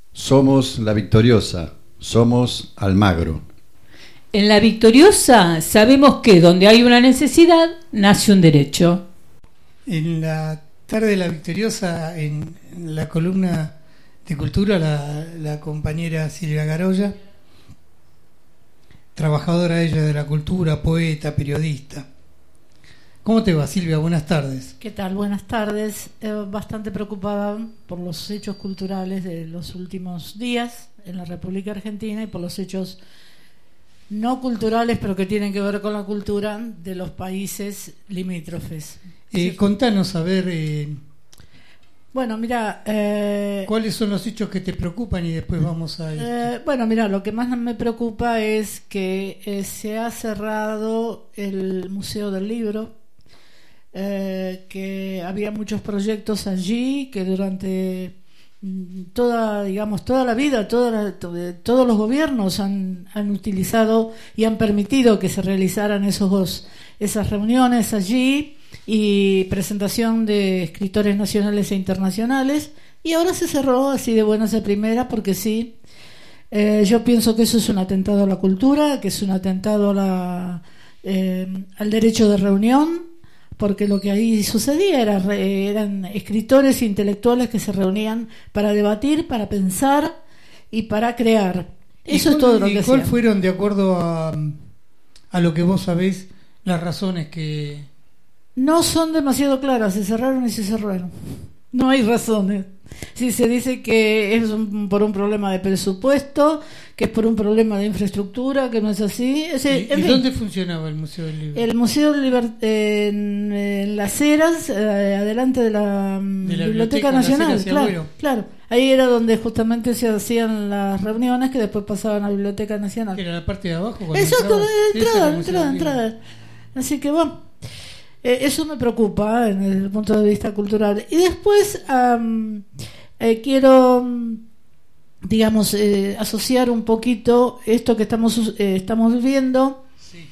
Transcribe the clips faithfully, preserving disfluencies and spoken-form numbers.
Somos La Victoriosa, somos Almagro. En La Victoriosa sabemos que donde hay una necesidad, nace un derecho. En la tarde de La Victoriosa, en la columna de cultura, la, la compañera Silvia Garoya, trabajadora ella de la cultura, poeta, periodista. ¿Cómo te va, Silvia? Buenas tardes. ¿Qué tal? Buenas tardes. Eh, bastante preocupada por los hechos culturales de los últimos días en la República Argentina y por los hechos no culturales, pero que tienen que ver con la cultura de los países limítrofes. Eh, Sí. Contanos, a ver, eh, Bueno, mira... Eh, ¿cuáles son los hechos que te preocupan? Y después vamos a... eh, bueno, mira, lo que más me preocupa es que eh, se ha cerrado el Museo del Libro, eh, que había muchos proyectos allí, que durante mm, toda, digamos, toda la vida, toda la- to- todos los gobiernos han, han utilizado y han permitido que se realizaran esos, esas reuniones allí y presentación de escritores nacionales e internacionales, y ahora se cerró así de buenas a primeras porque sí. Eh, yo pienso que eso es un atentado a la cultura, que es un atentado a la, eh, al derecho de reunión, porque lo que ahí sucedía era, re- eran escritores intelectuales que se reunían para debatir, para pensar y para crear. ¿Y Eso es cuál- todo lo y que cuál hacían. fueron, de acuerdo a, a lo que vos sabés, las razones que... No son demasiado claras, se cerraron y se cerraron. No hay razones. Si se dice que es un- por un problema de presupuesto, que es por un problema de infraestructura, que no es así. Es, ¿Y, en y fin, dónde funcionaba el Museo del Libro? el Museo Liber- en, en Las Heras, eh, adelante de la, mm, De la Biblioteca Biblioteca, Las Nacional, Heras y claro, Agüero. claro. Ahí era donde justamente se hacían las reuniones que después pasaban a la Biblioteca Nacional. Que era la parte de abajo. cuando Exacto, entrabas. de Ese era entrada, el Museo entrada, del Libro. entrada. Así que bueno, eh, eso me preocupa eh, desde el punto de vista cultural. Y después am, eh, quiero, mm, digamos, eh, asociar un poquito esto que estamos, eh, estamos viviendo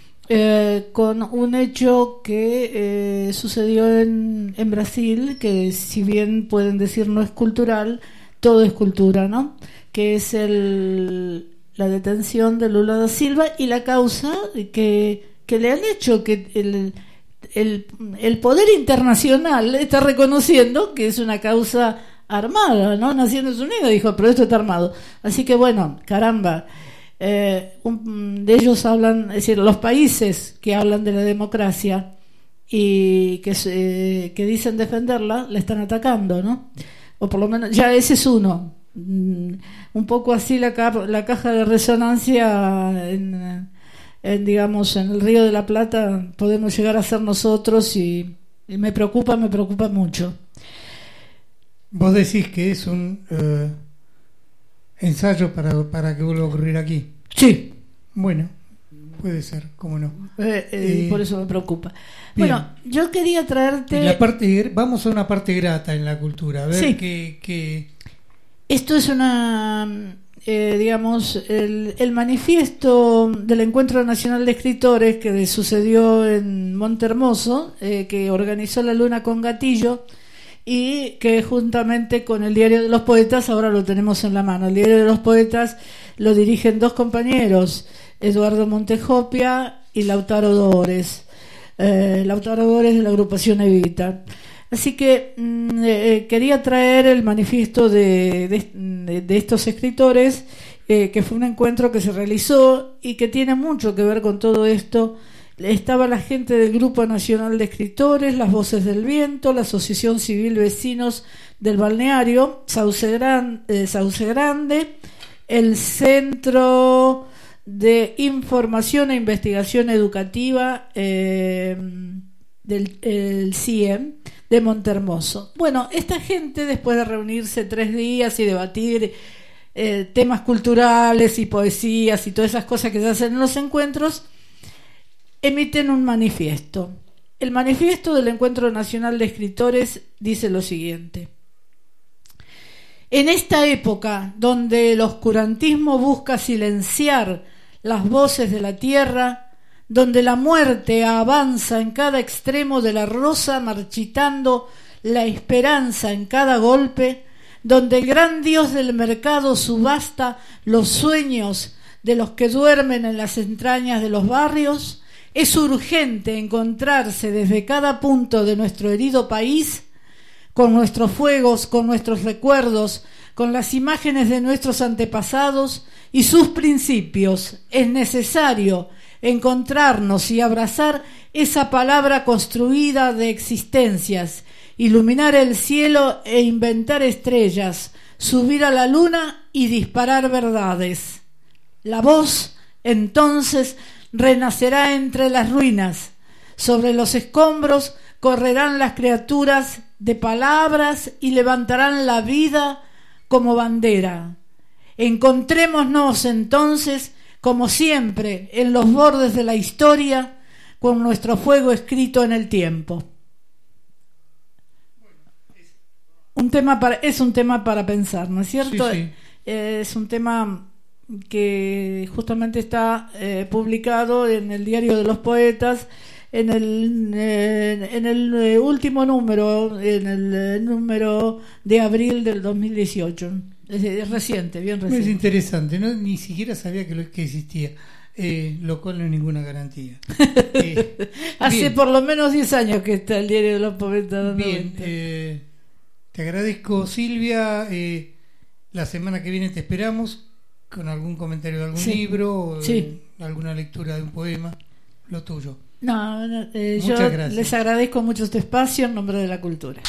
eh, con un hecho que eh, sucedió en, en Brasil, que si bien pueden decir no es cultural, todo es cultura, ¿no? Que es el, la detención de Lula da Silva y la causa que, que le han hecho, que el, el, el poder internacional está reconociendo que es una causa armada, ¿no? Naciones Unidas dijo, pero esto está armado. Así que bueno, caramba. Eh, un, de ellos hablan, es decir, los países que hablan de la democracia y que, se, que dicen defenderla, la están atacando, ¿no? O por lo menos, ya ese es uno. Mm, un poco así la, ca- la caja de resonancia en, en, digamos, en el Río de la Plata podemos llegar a ser nosotros y, y me preocupa, me preocupa mucho. Vos decís que es un eh, ensayo para, para que vuelva a ocurrir aquí. Sí. Bueno, puede ser, cómo no. Eh, eh, Eh, por eso me preocupa. bien. Bueno, yo quería traerte... En la parte, vamos a una parte grata en la cultura, a ver Sí. qué, qué- Esto es una, eh, digamos, el, el manifiesto del Encuentro Nacional de Escritores que sucedió en Montehermoso, eh, que organizó la Luna con Gatillo y que juntamente con el Diario de los Poetas, ahora lo tenemos en la mano. El Diario de los Poetas lo dirigen dos compañeros, Eduardo Montejopia y Lautaro Dores. Eh, Lautaro Dores de la agrupación Evita. Así que mm, eh, quería traer el manifiesto de, de, de- de estos escritores, eh, que fue un encuentro que se realizó y que tiene mucho que ver con todo esto. Estaba la gente del Grupo Nacional de Escritores, las Voces del Viento, la Asociación Civil Vecinos del Balneario, Sauce, Gran- eh, Sauce Grande, el Centro de Información e Investigación Educativa eh, del el C I E M de Montehermoso. Bueno, esta gente, después de reunirse tres días y debatir eh, temas culturales y poesías y todas esas cosas que se hacen en los encuentros, emiten un manifiesto. El manifiesto del Encuentro Nacional de Escritores dice lo siguiente: en esta época donde el oscurantismo busca silenciar las voces de la tierra, donde la muerte avanza en cada extremo de la rosa marchitando la esperanza en cada golpe, donde el gran Dios del mercado subasta los sueños de los que duermen en las entrañas de los barrios, es urgente encontrarse desde cada punto de nuestro herido país, con nuestros fuegos, con nuestros recuerdos, con las imágenes de nuestros antepasados y sus principios. Es necesario encontrarnos y abrazar esa palabra construida de existencias, iluminar el cielo e inventar estrellas, subir a la luna y disparar verdades. La voz, entonces, renacerá entre las ruinas. Sobre los escombros correrán las criaturas de palabras y levantarán la vida como bandera. Encontrémonos entonces, como siempre, en los bordes de la historia, con nuestro fuego escrito en el tiempo. Un tema para, es un tema para pensar, ¿no es cierto? Sí, sí. Eh, es un tema que justamente está eh, publicado en el Diario de los Poetas, en el eh, en el eh, último número, en el eh, número de abril del dos mil dieciocho. Es, es reciente, bien reciente. Es interesante, ¿no? Ni siquiera sabía que, lo, que existía, eh, lo cual no es ninguna garantía. Eh, Hace bien. por lo menos diez años que está el Diario de los Poetas dando Bien, vuelta. eh, te agradezco, Silvia. Eh, la semana que viene te esperamos con algún comentario de algún Sí. libro, o Sí. eh, alguna lectura de un poema, lo tuyo. No, no, eh, yo Muchas gracias. les agradezco mucho este espacio en nombre de la cultura.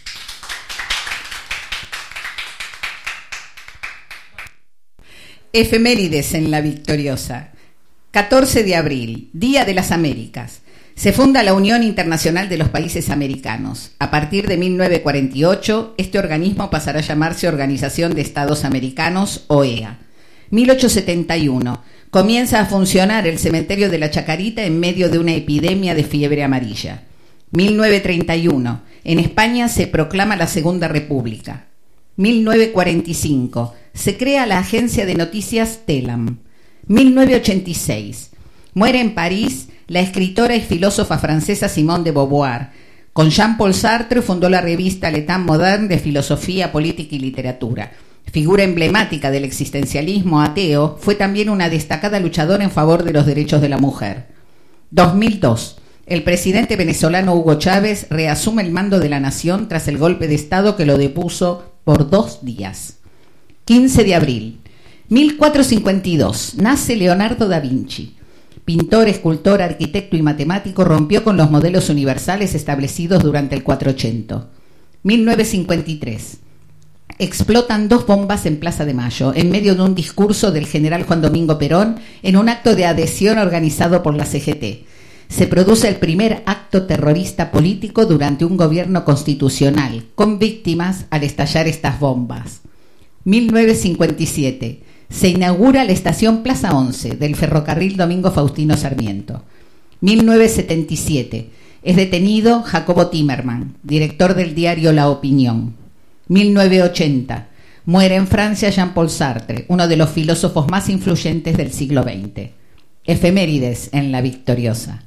Efemérides en La Victoriosa. catorce de abril, Día de las Américas. Se funda la Unión Internacional de los Países Americanos. A partir de mil novecientos cuarenta y ocho, este organismo pasará a llamarse Organización de Estados Americanos, O E A. mil ochocientos setenta y uno. Comienza a funcionar el cementerio de la Chacarita en medio de una epidemia de fiebre amarilla. mil novecientos treinta y uno. En España se proclama la Segunda República. mil novecientos cuarenta y cinco. Se crea la agencia de noticias Telam. mil novecientos ochenta y seis. Muere en París la escritora y filósofa francesa Simone de Beauvoir. Con Jean-Paul Sartre fundó la revista L'État Moderne de filosofía, política y literatura. Figura emblemática del existencialismo ateo, fue también una destacada luchadora en favor de los derechos de la mujer. dos mil dos. El presidente venezolano Hugo Chávez reasume el mando de la nación tras el golpe de Estado que lo depuso por dos días. quince de abril. mil cuatrocientos cincuenta y dos. Nace Leonardo da Vinci. Pintor, escultor, arquitecto y matemático, rompió con los modelos universales establecidos durante el cuatrocientos ochenta. mil novecientos cincuenta y tres. Explotan dos bombas en Plaza de Mayo, en medio de un discurso del general Juan Domingo Perón, en un acto de adhesión organizado por la C G T. Se produce el primer acto terrorista político durante un gobierno constitucional, con víctimas al estallar estas bombas. mil novecientos cincuenta y siete. Se inaugura la estación Plaza once del ferrocarril Domingo Faustino Sarmiento. mil novecientos setenta y siete. Es detenido Jacobo Timerman, director del diario La Opinión. mil novecientos ochenta. Muere en Francia Jean-Paul Sartre, uno de los filósofos más influyentes del siglo veinte. Efemérides en La Victoriosa.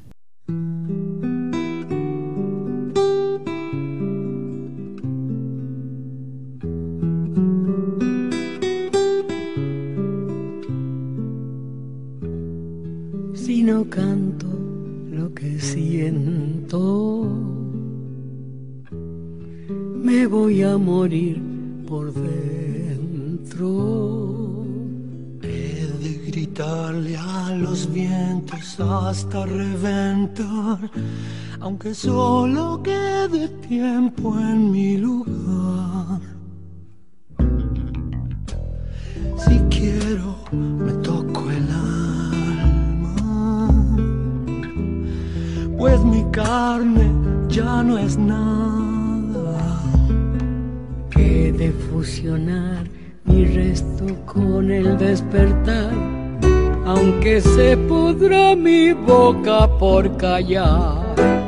Si no canto lo que siento, me voy a morir por dentro. He de gritarle a los vientos hasta reventar, aunque solo quede tiempo en mi lugar. Si quiero, me toco el alma, pues mi carne ya no es nada. He de fusionar mi resto con el despertar, aunque se pudra mi boca por callar.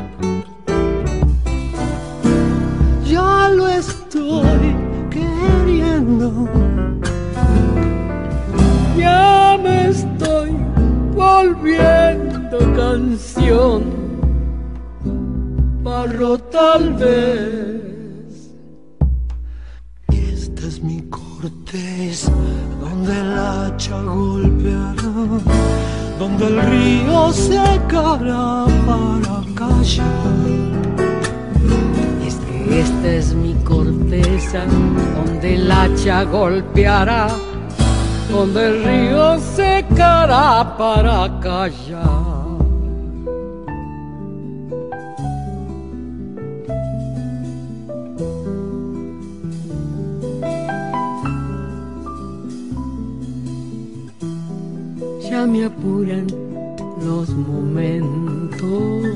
Ya lo estoy queriendo, ya me estoy volviendo canción, barro tal vez. Esta es mi corteza, donde el hacha golpeará, donde el río secará para callar. Es que esta es mi corteza, donde el hacha golpeará, donde el río secará para callar. Ya me apuran los momentos,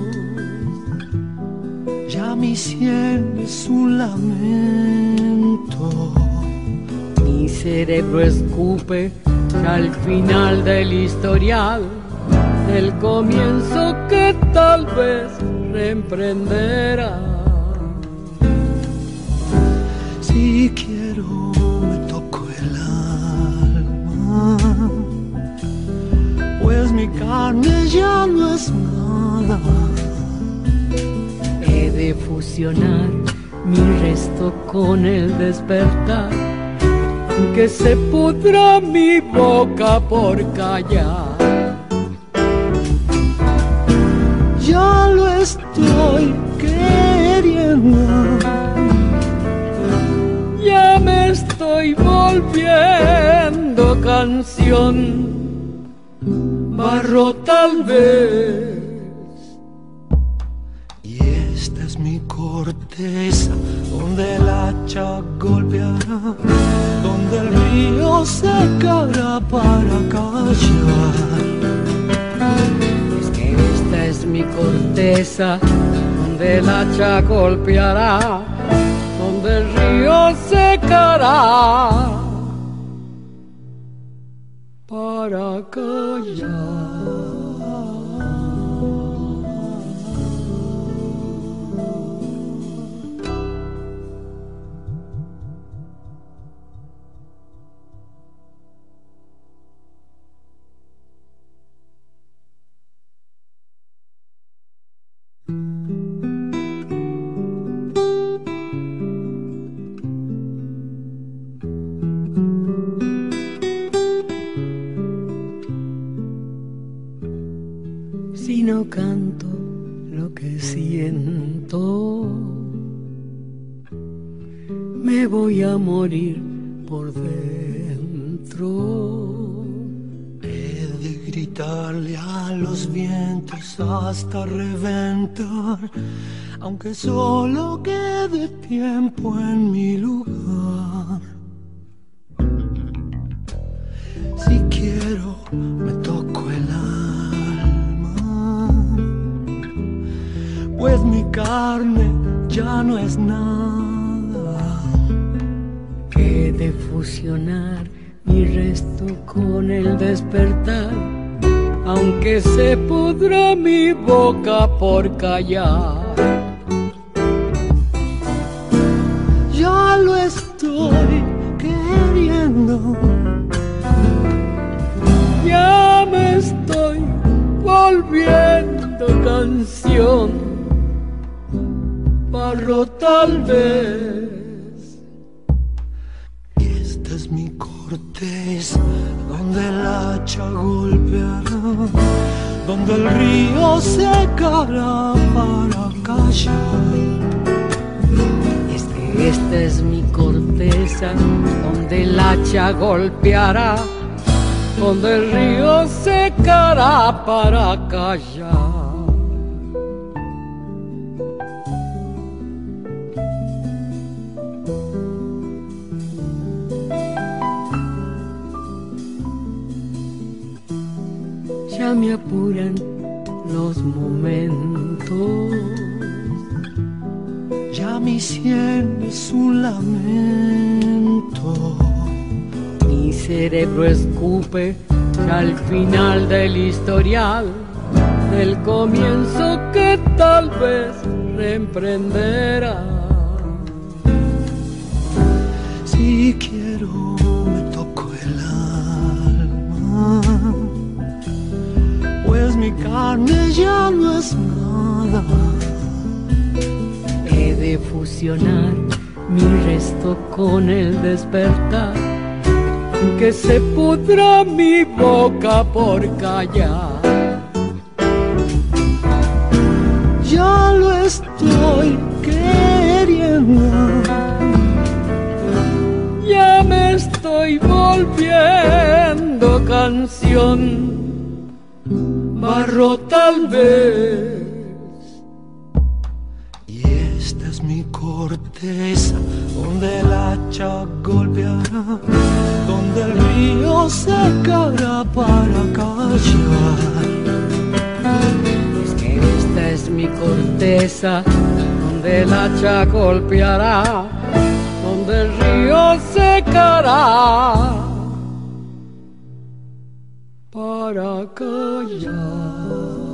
ya mi sien es un lamento. Mi cerebro escupe al final del historial, el comienzo que tal vez reemprenderá. Si quiero me toco el alma, pues mi carne ya no es nada. He de fusionar mi resto con el despertar, que se pudra mi boca por callar. Ya lo estoy queriendo, ya me estoy volviendo canción, barro tal vez. Y esta es mi corteza, donde el hacha golpeará, donde el río secará para callar. Es que esta es mi corteza, donde el hacha golpeará, donde el río secará para callar. Si no canto lo que siento, me voy a morir por dentro. He de gritarle a los vientos hasta reventar, aunque solo quede tiempo en mi lugar. Si quiero me toco el alma, pues mi carne ya no es nada. He de fusionar mi resto con el despertar, aunque se pudra mi boca por callar. Ya lo estoy queriendo, ya me estoy volviendo canción, barro tal vez. y esta es mi corteza, donde el hacha golpeará, donde el río secará para callar. Es que esta es mi corteza, donde el hacha golpeará, donde el río secará para callar. Ya me apuran los momentos, ya mi sien es un lamento. mi cerebro escupe al final del historial, del comienzo que tal vez reemprenderá. Si quiero me toco el alma, pues mi carne ya no es nada. He de fusionar mi resto con el despertar, que se pudra mi boca por callar. Ya lo estoy queriendo, ya me estoy volviendo canción, barro tal vez. Y esta es mi corteza, donde el hacha golpeará, donde el río secará para callar. Es que esta es mi corteza, donde el hacha golpeará, donde el río secará para callar.